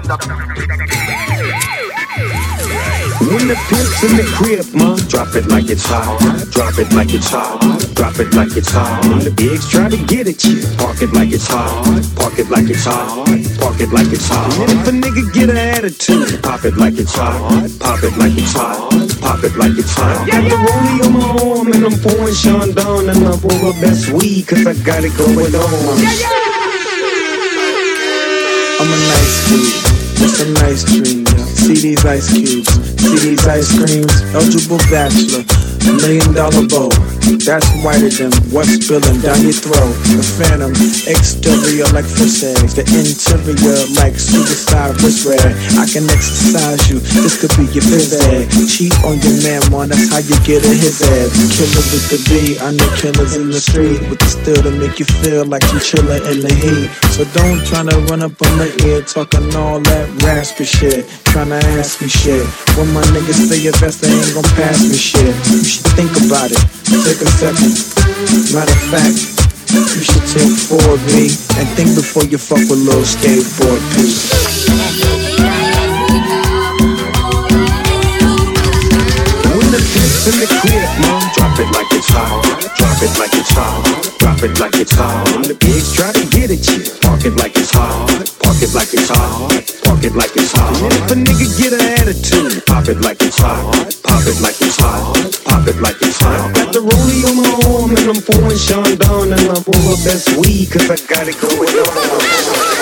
When the pimp's in the crib, ma, drop it like it's hot. Drop it like it's hot. Drop it like it's hot. When the pigs try to get at you, park it like it's hot. Park it like it's hot. Park it like it's hot. And if a nigga get an attitude, pop it like it's hot. Pop it like it's hot. Pop it like it's hot. Got the rollie on my arm and I'm pouring Sean Dawn and I'm over best weed 'cause I got it going on. I'm a nice dude, just a nice dream. See these ice cubes, see these ice creams. Eligible bachelor, $1 million bow. That's whiter than what's spilling down your throat. The phantom, exterior like fish eggs. The interior like suicide wrist red. I can exercise you, this could be your phys ed. Cheat on your man, man, that's how you get a his head. Killer with the B, I know killers in the street with the still to make you feel like you chillin' in the heat. So don't tryna run up on my ear talking all that raspy shit, tryna ask me shit. When my niggas say your best, they ain't gon' pass me shit. You should think about it, take a second. Matter of fact, you should take 4 of me and think before you fuck with little skateboard piece. When the pimp's in the crib, ma, drop it like it's hot. Drop it like it's hot. Drop it like it's hot. When the pigs try to get at you, park it like it's hot. Park it like it's hot. Park it like it's hot. And if a nigga get an attitude, pop it like it's hot. Pop it like it's hot. Pop it like it's hot. Got the rollie on my arm and I'm pouring Sean Dawn and I'm over best weed 'cause I got it going on.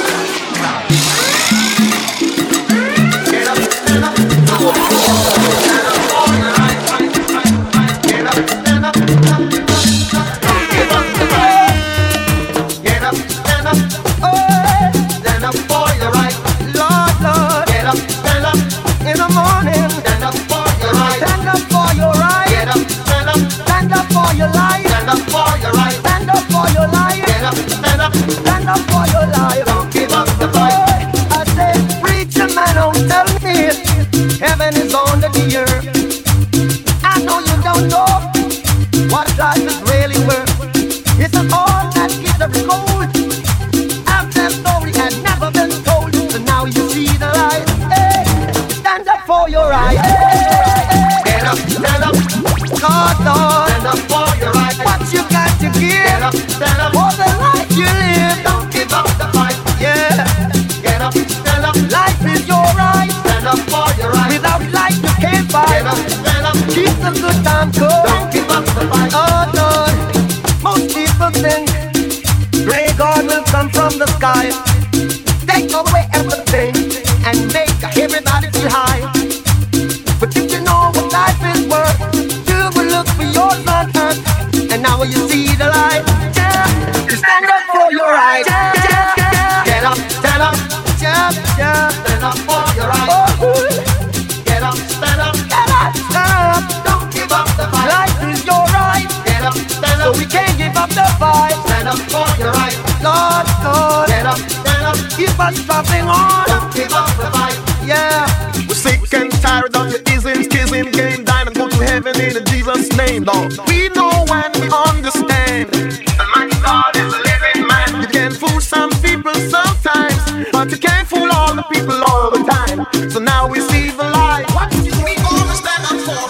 Heaven is on the earth. I know you don't know what life is really worth. It's an all that gives up gold. After story had never been told, so now you see the light. Hey, stand up for your right. Hey, get up, stand up. Lord, Lord, stand up for your right. What you got to give? Get up, stand up. For the life you live, don't give up the fight. Yeah, get up, stand up. Life is your right. Stand up for your right. Without life you can't fight. Stand up. Keep the good times going. Don't give up the fight. Oh Lord, most people think gray God will come from the sky, take away everything and make everybody feel high. But if you know what life is worth, you will look for yours on earth, and now you see the light. Yeah, stand up for your right. Yeah, get up, stand up. Yeah, yeah, stand up for your right. Oh, get up, stand up. Get up, stand up. Don't give up the fight. Life is your right. Get up, stand up. So we can't give up the fight. Stand up for your right. Lord, Lord. Get up, stand up. Keep us dropping on. Don't give up the fight. Yeah. We're sick and tired of your ism, schism, game, dine and go to heaven in Jesus' name, Lord. We know and we understand. Almighty God is a living man. You can fool some people sometimes, but you can't fool all the people all the time. So now we see the light. What we gonna stand up for?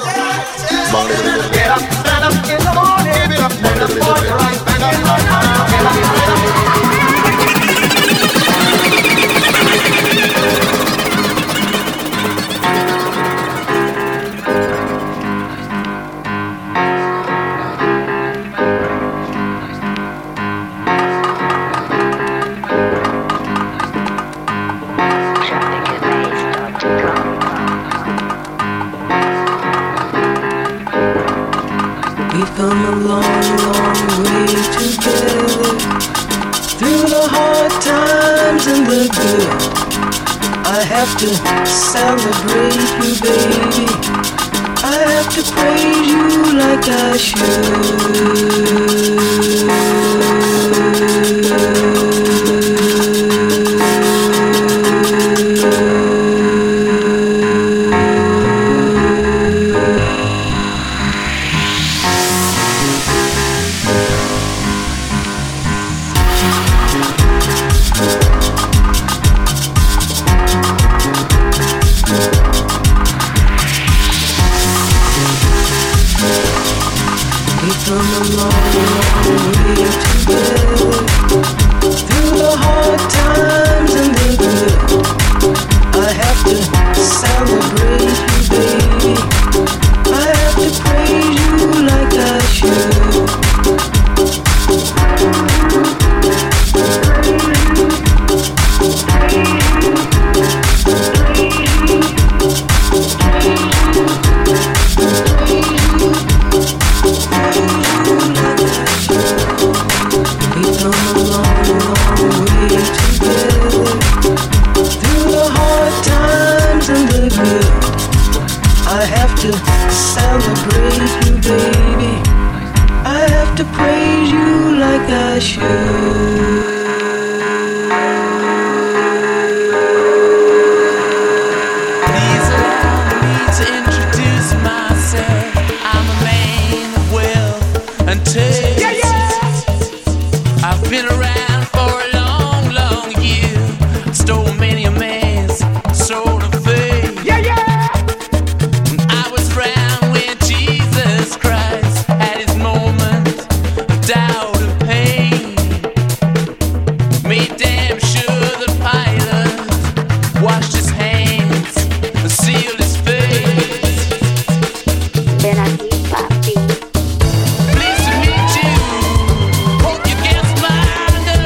Get up, stand up in the morning. Give it up, stand up for your right. Stand up, get up, stand up. We've come a long, long way together, through the hard times and the good. I have to celebrate you, baby. I have to praise you like I should. come a long, long way together. Through the hard times and the good, I have to celebrate you, baby. I have to praise you like I should. I have to celebrate you, baby. I have to praise you like I should. Please allow me to introduce myself. I'm a man of wealth and taste. Yeah, yeah. I've been around for a long, long year. Stole many a man's soul of faith. Yeah, yeah. Doubt and pain made damn sure the pilot washed his hands and sealed his face. Pleased to meet you. Hope you guessed my name.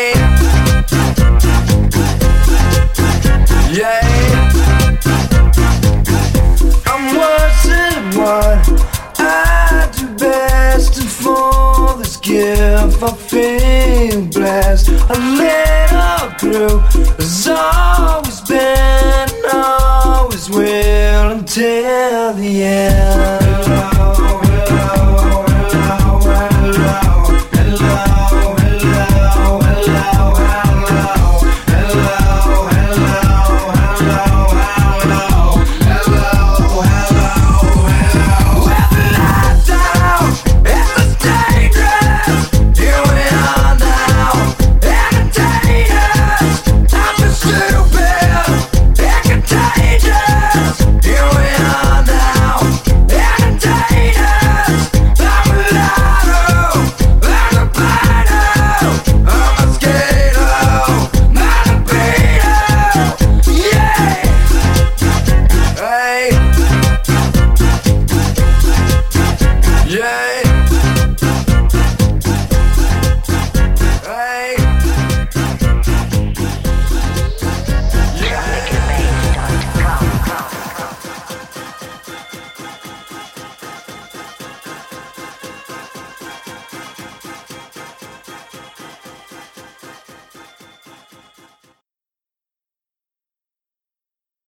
Yeah, I'm watching what I do best, and for this gift I feel blessed. A little through has always been, always will until the end.